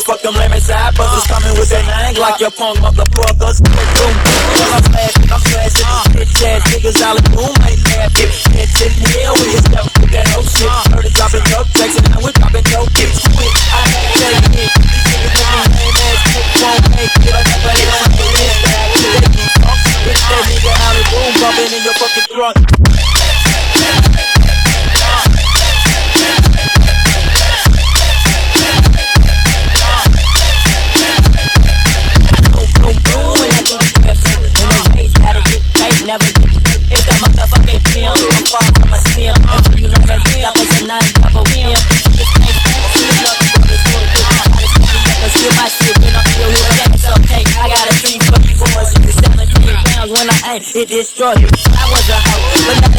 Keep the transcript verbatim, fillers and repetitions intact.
fuck them lame side buzzers coming with that nine like your punk motherfuckers. Boom, boom, I'm flashing, I'm flashing. Bitch ass niggas all in boom, ain't mad. Bitch in the hell with his stuff with that old shit. Heard it dropping dope checks and now we're dropping dope kicks. I had to tell you this. These niggas looking lame ass bitch won't make it. I never hit on the list back. Bitch that nigga out in boom, bumping in your fucking throat. Never get it's the motherfucking film. I'm far from a sim. Until you learn that deal, it's a nine-double wheel. This ain't fancy, love you, brother, so good. I gotta see you, I can steal my shit when I'm still here. But that's okay, I got a dream for you boys. You seventeen pounds when I ain't, it destroy you. I was a hoe, but now